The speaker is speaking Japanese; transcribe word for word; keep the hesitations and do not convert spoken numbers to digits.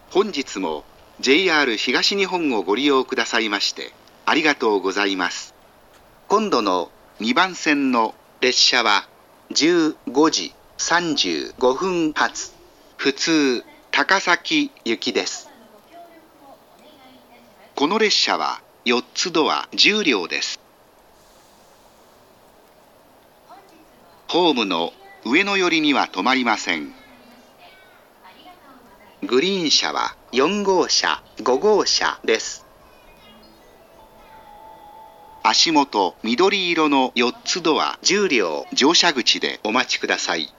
本日も ジェイアール 東日本をご利用くださいましてありがとうございます。今度のにばん線の列車はじゅうごじさんじゅうごふん発普通高崎行きです。この列車はよっつドアじゅう両です。ホームの上の寄りには止まりません。グリーン車はよん号車、ご号車です。足元緑色のよっつドアじゅう両乗車口でお待ちください。